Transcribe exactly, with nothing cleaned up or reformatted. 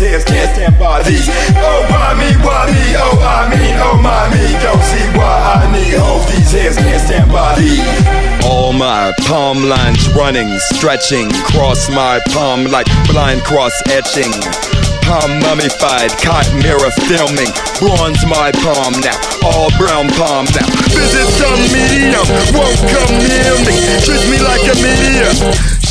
hands can't stand by these. Oh, why me, why me, oh, I mean, oh, my me. Don't see why I need hope. These hands can't stand by these. All my palm lines running, stretching, cross my palm like blind cross etching. Palm mummified, cotton mirror filming, bronze my palm now, all brown palm now. Visit some medium, won't come near me, treat me like a medium.